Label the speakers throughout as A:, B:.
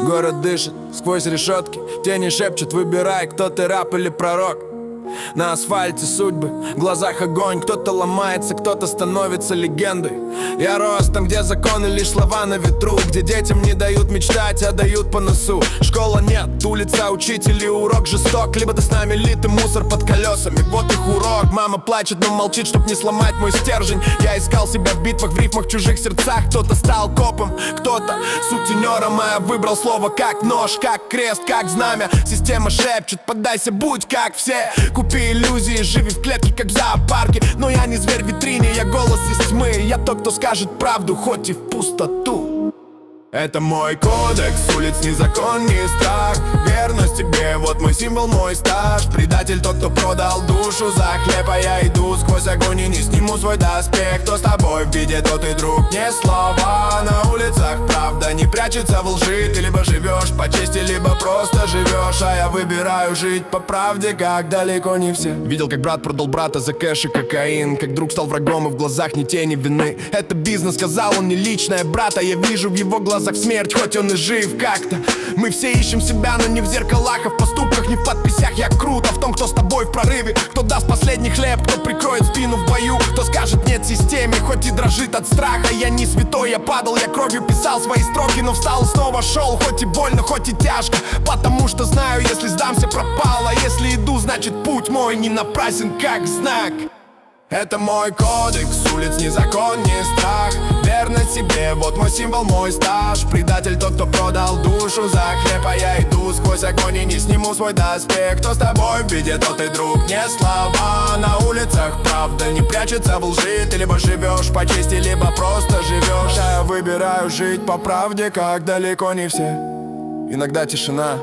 A: Город дышит сквозь решетки, тени шепчут: выбирай, кто ты, рап или пророк. На асфальте судьбы, в глазах огонь. Кто-то ломается, кто-то становится легендой. Я рос там, где законы лишь слова на ветру, где детям не дают мечтать, а дают по носу. Школа нет, улица, учитель и урок жесток. Либо ты с нами, литый мусор под колесами, вот их урок. Мама плачет, но молчит, чтоб не сломать мой стержень. Я искал себя в битвах, в рифмах, в чужих сердцах. Кто-то стал копом, кто-то сутенером, а я выбрал слово как нож, как крест, как знамя. Система шепчет: поддайся, будь как все. Купи иллюзии, живи в клетке, как в зоопарке. Но я не зверь в витрине, я голос из тьмы. Я тот, кто скажет правду, хоть и в пустоту. Это мой кодекс, улиц ни закон, ни страх. Верность тебе, вот мой символ, мой стаж. Предатель тот, кто продал душу за хлеб. А я иду сквозь огонь и не сниму свой доспех. Кто с тобой в беде, тот и друг, не слова. На улицах правда не прячется в лжи. Ты либо живешь по чести, либо просто живешь. А я выбираю жить по правде, как далеко не все. Видел, как брат продал брата за кэш и кокаин, как друг стал врагом, и в глазах ни тени вины. Это бизнес, сказал он, не личное, брата. Я вижу в его глазах смерть, хоть он и жив как-то. Мы все ищем себя, но не в зеркалах, а в поступках, не в подписях. Я крут, а в том, кто с тобой в прорыве. Кто даст последний хлеб, кто прикроет спину в бою. Кто скажет нет системе, хоть и дрожит от страха. Я не святой, я падал, я кровью писал свои строки, но встал и снова шел, хоть и больно, хоть и тяжко. Потому что знаю, если сдамся, пропал. А если иду, значит путь мой не напрасен, как знак. Это мой кодекс, улиц ни закон, ни страх. Верность себе, вот мой символ, мой стаж. Предатель тот, кто продал душу за хлеб. А я иду сквозь огонь и не сниму свой доспех. Кто с тобой в беде, тот и друг, не слова. На улицах правда не прячется в лжи. Ты либо живешь по чести, либо просто живешь. А я выбираю жить по правде, как далеко не все. Иногда тишина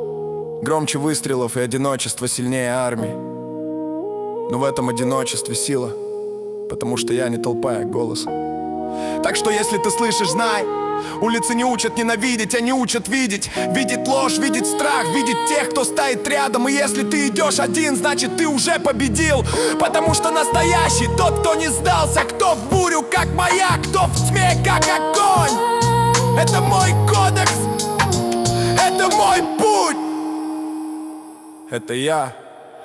A: громче выстрелов, и одиночество сильнее армии. Но в этом одиночестве сила, потому что я не толпа, я голос. Так что если ты слышишь, знай, улицы не учат ненавидеть, они учат видеть. Видеть ложь, видеть страх, видеть тех, кто стоит рядом. И если ты идешь один, значит ты уже победил. Потому что настоящий тот, кто не сдался. Кто в бурю, как маяк, кто в тьме, как огонь. Это мой кодекс, это мой путь. Это я.